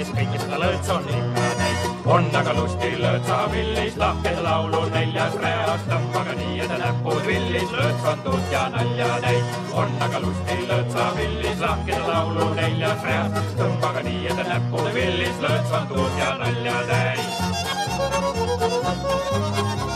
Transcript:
täis, kõike seda lõõts on ikka täis. On aga lusti lõõtsavillis, lahked laulu 4. reas, tõmbaga nii, et näpud villis, lõõts on tuut ja nalja täis. On aga lusti lõõtsavillis, lahked laulu 4. reas, tõmbaga nii, et näpud villis, lõõts on tuut ja nalja täis.